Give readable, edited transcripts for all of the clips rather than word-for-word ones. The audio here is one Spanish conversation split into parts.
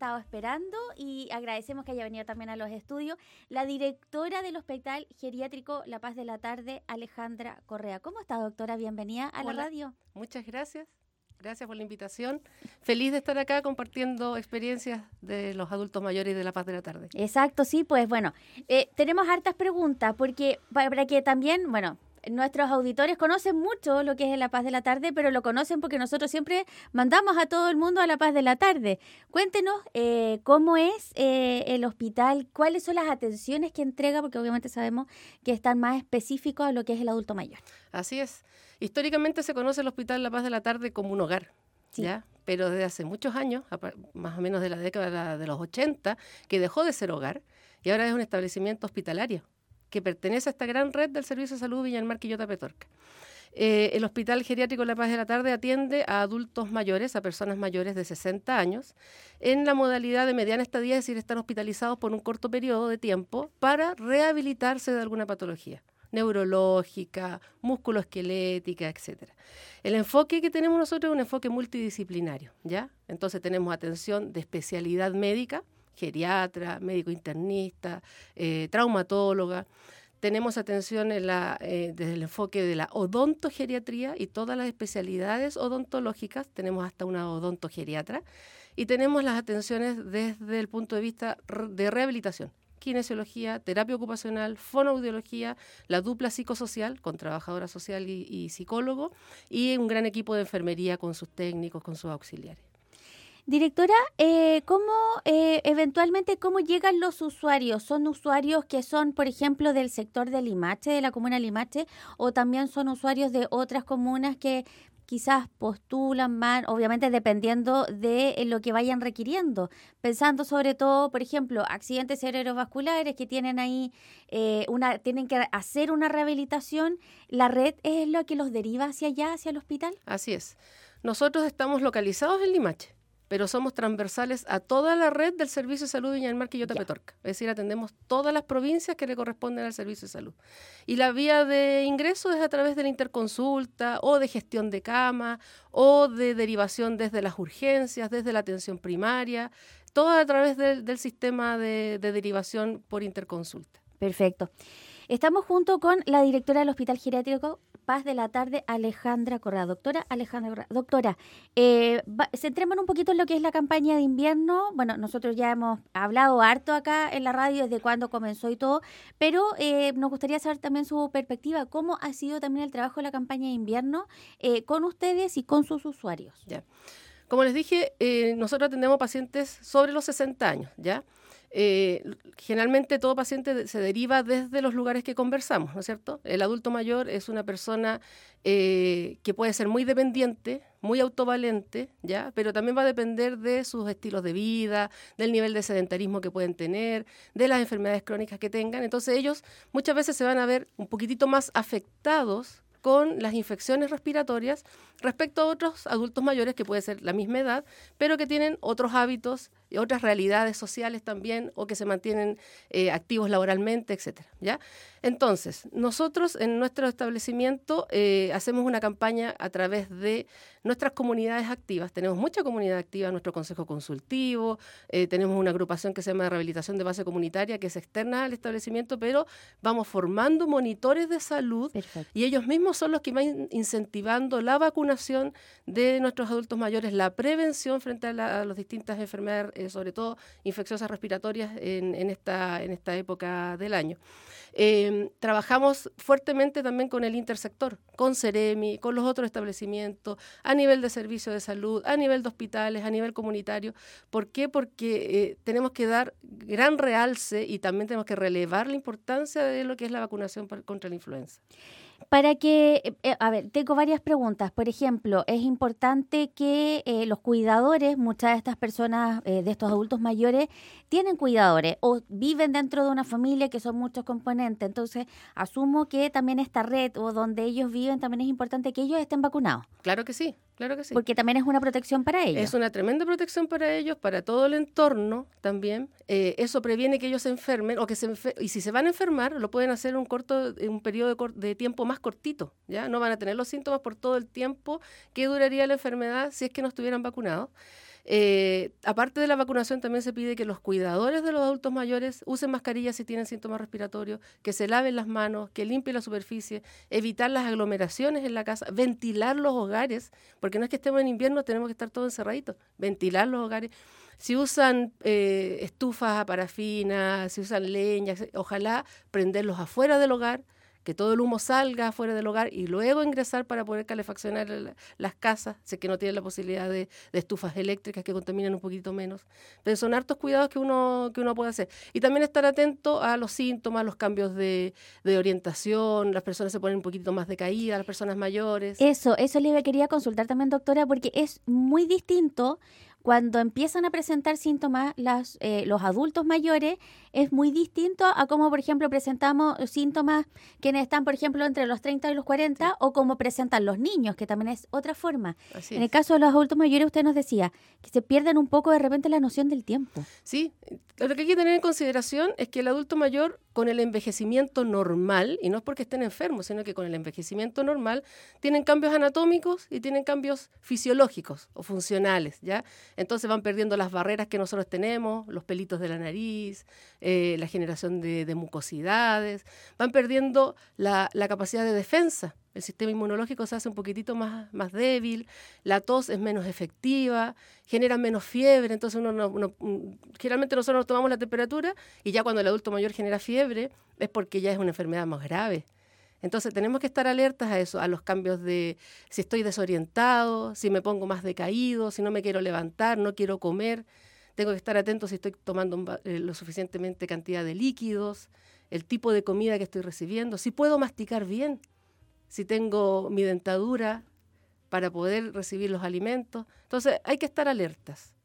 estado esperando y agradecemos que haya venido también a los estudios la directora del Hospital Geriátrico La Paz de la Tarde, Alejandra Correa. ¿Cómo está, doctora? Bienvenida a la radio. Muchas gracias. Gracias por la invitación. Feliz de estar acá compartiendo experiencias de los adultos mayores de La Paz de la Tarde. Exacto, sí, pues bueno, tenemos hartas preguntas porque para que también, bueno, nuestros auditores conocen mucho lo que es La Paz de la Tarde, pero lo conocen porque nosotros siempre mandamos a todo el mundo a La Paz de la Tarde. Cuéntenos cómo es el hospital, cuáles son las atenciones que entrega, porque obviamente sabemos que están más específicos a lo que es el adulto mayor. Así es. Históricamente se conoce el Hospital La Paz de la Tarde como un hogar, sí. ¿ya? Pero desde hace muchos años, más o menos de la década de los 80, que dejó de ser hogar y ahora es un establecimiento hospitalario que pertenece a esta gran red del Servicio de Salud Viña del Mar, Quillota, Petorca. El Hospital Geriátrico La Paz de la Tarde atiende a adultos mayores, a personas mayores de 60 años, en la modalidad de mediana estadía, es decir, están hospitalizados por un corto periodo de tiempo para rehabilitarse de alguna patología neurológica, musculoesquelética, etc. El enfoque que tenemos nosotros es un enfoque multidisciplinario, ¿ya? Entonces tenemos atención de especialidad médica, geriatra, médico internista, traumatóloga. Tenemos atención desde el enfoque de la odontogeriatría y todas las especialidades odontológicas. Tenemos hasta una odontogeriatra. Y tenemos las atenciones desde el punto de vista de rehabilitación. Kinesiología, terapia ocupacional, fonoaudiología, la dupla psicosocial con trabajadora social y psicólogo y un gran equipo de enfermería con sus técnicos, con sus auxiliares. Directora, eventualmente, ¿cómo llegan los usuarios? ¿Son usuarios que son, por ejemplo, del sector de Limache, de la comuna de Limache, o también son usuarios de otras comunas que quizás postulan más, obviamente dependiendo de lo que vayan requiriendo? Pensando sobre todo, por ejemplo, accidentes cerebrovasculares que tienen ahí, tienen que hacer una rehabilitación. ¿La red es lo que los deriva hacia allá, hacia el hospital? Así es. Nosotros estamos localizados en Limache, pero somos transversales a toda la red del Servicio de Salud Viña del Mar, Quillota, Petorca. Es decir, atendemos todas las provincias que le corresponden al Servicio de Salud. Y la vía de ingreso es a través de la interconsulta o de gestión de cama o de derivación desde las urgencias, desde la atención primaria, todo a través del sistema de derivación por interconsulta. Perfecto. Estamos junto con la directora del Hospital Geriátrico Paz de la Tarde, Alejandra Correa. Doctora Alejandra Correa. Doctora, centrémonos un poquito en lo que es la campaña de invierno. Bueno, nosotros ya hemos hablado harto acá en la radio desde cuándo comenzó y todo, pero nos gustaría saber también su perspectiva, cómo ha sido también el trabajo de la campaña de invierno con ustedes y con sus usuarios. Ya. Como les dije, nosotros atendemos pacientes sobre los 60 años, ¿ya? Generalmente todo paciente se deriva desde los lugares que conversamos, ¿no es cierto? El adulto mayor es una persona que puede ser muy dependiente, muy autovalente, ¿ya? Pero también va a depender de sus estilos de vida, del nivel de sedentarismo que pueden tener, de las enfermedades crónicas que tengan. Entonces ellos muchas veces se van a ver un poquitito más afectados con las infecciones respiratorias respecto a otros adultos mayores que puede ser la misma edad, pero que tienen otros hábitos y otras realidades sociales también, o que se mantienen activos laboralmente, etcétera, ¿ya? Entonces, nosotros en nuestro establecimiento hacemos una campaña a través de nuestras comunidades activas. Tenemos mucha comunidad activa en nuestro consejo consultivo, tenemos una agrupación que se llama Rehabilitación de Base Comunitaria, que es externa al establecimiento, pero vamos formando monitores de salud. Perfecto. Y ellos mismos son los que van incentivando la vacunación de nuestros adultos mayores, la prevención frente a las distintas enfermedades, sobre todo infecciosas respiratorias en esta época del año. Trabajamos fuertemente también con el intersector, con Ceremi, con los otros establecimientos, a nivel de servicio de salud, a nivel de hospitales, a nivel comunitario. ¿Por qué? Porque tenemos que dar gran realce y también tenemos que relevar la importancia de lo que es la vacunación contra la influenza. Para que, tengo varias preguntas. Por ejemplo, es importante que los cuidadores, muchas de estas personas, de estos adultos mayores, tienen cuidadores o viven dentro de una familia que son muchos componentes. Entonces, asumo que también esta red o donde ellos viven, también es importante que ellos estén vacunados. Claro que sí. Claro que sí. Porque también es una protección para ellos. Es una tremenda protección para ellos, para todo el entorno también. Eso previene que ellos se enfermen y si se van a enfermar, lo pueden hacer en un periodo de tiempo más cortito, ¿ya? No van a tener los síntomas por todo el tiempo que duraría la enfermedad si es que no estuvieran vacunados. Aparte de la vacunación, también se pide que los cuidadores de los adultos mayores usen mascarillas si tienen síntomas respiratorios, que se laven las manos, que limpien la superficie, evitar las aglomeraciones en la casa, ventilar los hogares, porque no es que estemos en invierno, tenemos que estar todos encerraditos, ventilar los hogares. Si usan estufas a parafina, si usan leña, ojalá prenderlos afuera del hogar, que todo el humo salga afuera del hogar y luego ingresar para poder calefaccionar las casas, si es que no tienen la posibilidad de estufas eléctricas que contaminan un poquito menos. Pero son hartos cuidados que uno puede hacer. Y también estar atento a los síntomas, los cambios de orientación, las personas se ponen un poquito más decaídas, las personas mayores. Eso le quería consultar también, doctora, porque es muy distinto. Cuando empiezan a presentar síntomas los adultos mayores, es muy distinto a cómo, por ejemplo, presentamos síntomas quienes están, por ejemplo, entre los 30 y los 40, sí, o cómo presentan los niños, que también es otra forma. Así en es. El caso de los adultos mayores, usted nos decía que se pierden un poco de repente la noción del tiempo. Sí, lo que hay que tener en consideración es que el adulto mayor, con el envejecimiento normal, y no es porque estén enfermos, sino que con el envejecimiento normal, tienen cambios anatómicos y tienen cambios fisiológicos o funcionales, ¿ya? Entonces van perdiendo las barreras que nosotros tenemos, los pelitos de la nariz, la generación de mucosidades, van perdiendo la capacidad de defensa. El sistema inmunológico se hace un poquitito más débil, la tos es menos efectiva, genera menos fiebre, entonces generalmente nosotros nos tomamos la temperatura y ya cuando el adulto mayor genera fiebre es porque ya es una enfermedad más grave. Entonces tenemos que estar alertas a eso, a los cambios de si estoy desorientado, si me pongo más decaído, si no me quiero levantar, no quiero comer. Tengo que estar atento si estoy tomando lo suficientemente cantidad de líquidos, el tipo de comida que estoy recibiendo, si puedo masticar bien, si tengo mi dentadura para poder recibir los alimentos. Entonces hay que estar alertas,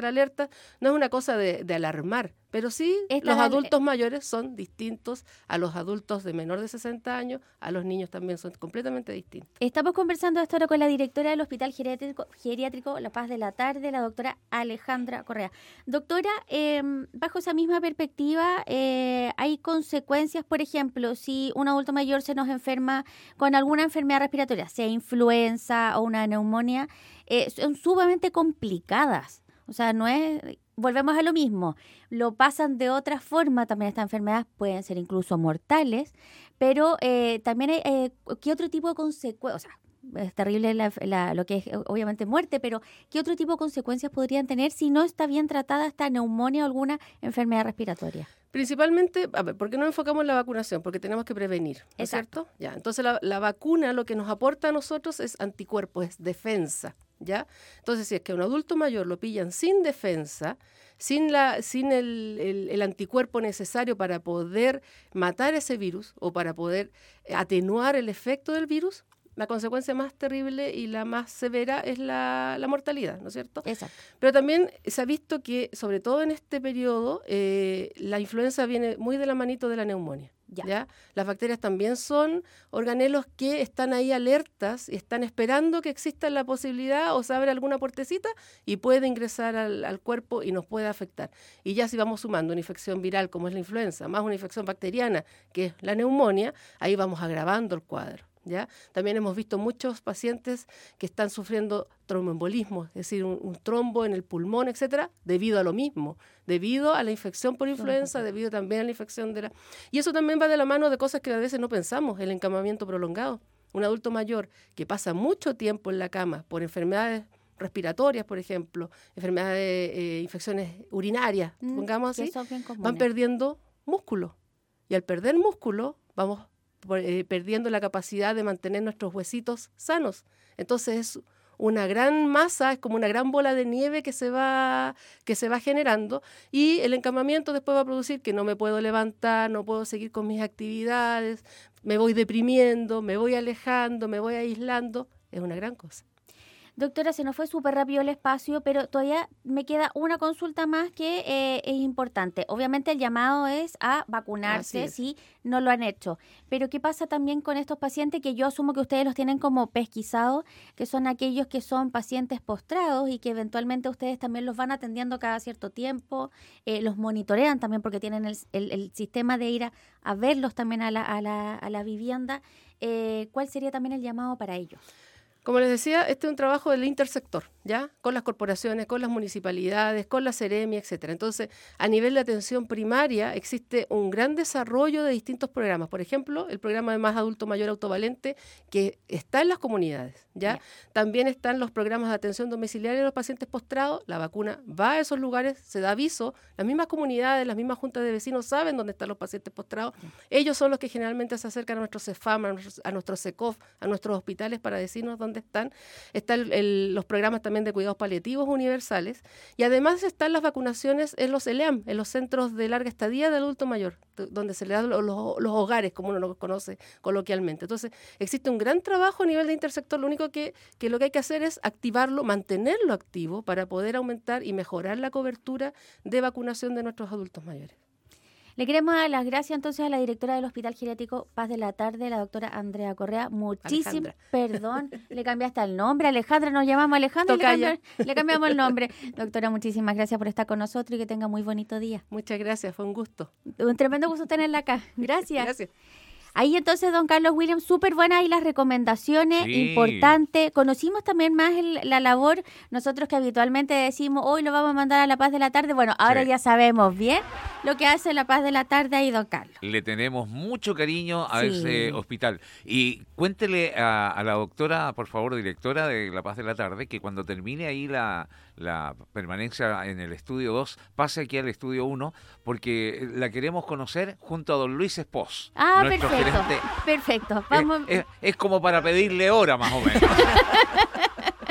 no es una cosa de alarmar, pero sí los adultos mayores son distintos a los adultos de menor de 60 años, a los niños también son completamente distintos. Estamos conversando esta hora con la directora del Hospital Geriátrico La Paz de la Tarde, la doctora Alejandra Correa. Doctora, bajo esa misma perspectiva, ¿hay consecuencias, por ejemplo, si un adulto mayor se nos enferma con alguna enfermedad respiratoria, sea influenza o una neumonía, son sumamente complicadas? O sea, no es... Volvemos a lo mismo, lo pasan de otra forma, también estas enfermedades pueden ser incluso mortales, pero también hay, ¿qué otro tipo de consecuencias? O sea, es terrible lo que es obviamente muerte, pero ¿qué otro tipo de consecuencias podrían tener si no está bien tratada esta neumonía o alguna enfermedad respiratoria? Principalmente, a ver, ¿por qué no enfocamos en la vacunación? Porque tenemos que prevenir, ¿no es cierto? Ya, entonces la vacuna lo que nos aporta a nosotros es anticuerpos, es defensa, ¿ya? Entonces, si es que a un adulto mayor lo pillan sin defensa, sin el anticuerpo necesario para poder matar ese virus o para poder atenuar el efecto del virus, la consecuencia más terrible y la más severa es la mortalidad, ¿no es cierto? Exacto. Pero también se ha visto que, sobre todo en este periodo, la influenza viene muy de la manito de la neumonía. ¿Ya? Las bacterias también son organelos que están ahí alertas y están esperando que exista la posibilidad o se abre alguna puertecita y puede ingresar al cuerpo y nos puede afectar. Y ya si vamos sumando una infección viral como es la influenza, más una infección bacteriana que es la neumonía, ahí vamos agravando el cuadro. ¿Ya? También hemos visto muchos pacientes que están sufriendo tromboembolismo, es decir, un trombo en el pulmón, etcétera, debido a lo mismo, debido a la infección por influenza, debido también a la infección de la... Y eso también va de la mano de cosas que a veces no pensamos, el encamamiento prolongado. Un adulto mayor que pasa mucho tiempo en la cama por enfermedades respiratorias, por ejemplo, enfermedades, infecciones urinarias, pongamos así, van perdiendo músculo. Y al perder músculo, vamos perdiendo la capacidad de mantener nuestros huesitos sanos. Entonces es una gran masa, es como una gran bola de nieve que se va generando y el encamamiento después va a producir que no me puedo levantar, no puedo seguir con mis actividades, me voy deprimiendo, me voy alejando, me voy aislando. Es una gran cosa. Doctora, se nos fue súper rápido el espacio, pero todavía me queda una consulta más que es importante. Obviamente el llamado es a vacunarse si no lo han hecho. Pero ¿qué pasa también con estos pacientes que yo asumo que ustedes los tienen como pesquisados, que son aquellos que son pacientes postrados y que eventualmente ustedes también los van atendiendo cada cierto tiempo, los monitorean también porque tienen el sistema de ir a verlos también a la vivienda? ¿Cuál sería también el llamado para ellos? Como les decía, este es un trabajo del intersector, ¿ya? Con las corporaciones, con las municipalidades, con la Seremi, etcétera. Entonces, a nivel de atención primaria existe un gran desarrollo de distintos programas. Por ejemplo, el programa de Más Adulto Mayor Autovalente, que está en las comunidades, ¿ya? También están los programas de atención domiciliaria de los pacientes postrados. La vacuna va a esos lugares, se da aviso. Las mismas comunidades, las mismas juntas de vecinos saben dónde están los pacientes postrados. Ellos son los que generalmente se acercan a nuestros CEFAM, a nuestros SECOF, a nuestros hospitales para decirnos dónde están. Están los programas también de cuidados paliativos universales y además están las vacunaciones en los ELEAM, en los centros de larga estadía de adulto mayor, donde se le dan los hogares, como uno los conoce coloquialmente. Entonces, existe un gran trabajo a nivel de intersector. Lo único que lo que hay que hacer es activarlo, mantenerlo activo para poder aumentar y mejorar la cobertura de vacunación de nuestros adultos mayores. Le queremos dar las gracias entonces a la directora del Hospital Geriátrico Paz de la Tarde, la doctora Andrea Correa. Muchísimas, perdón, le cambiaste el nombre, Alejandra, nos llamamos Alejandra y le cambiamos el nombre. Doctora, muchísimas gracias por estar con nosotros y que tenga muy bonito día. Muchas gracias, fue un gusto. Un tremendo gusto tenerla acá. Gracias. Gracias. Ahí entonces, don Carlos Williams, súper buenas ahí las recomendaciones, importante. Conocimos también más la labor, nosotros que habitualmente decimos, hoy lo vamos a mandar a La Paz de la Tarde. Bueno, ahora ya sabemos bien lo que hace La Paz de la Tarde ahí, don Carlos. Le tenemos mucho cariño a ese hospital. Y cuéntele a la doctora, por favor, directora de La Paz de la Tarde, que cuando termine ahí la permanencia en el estudio 2, pase aquí al estudio 1, porque la queremos conocer junto a don Luis Espós. Ah, perfecto. Vamos. Es como para pedirle hora, más o menos.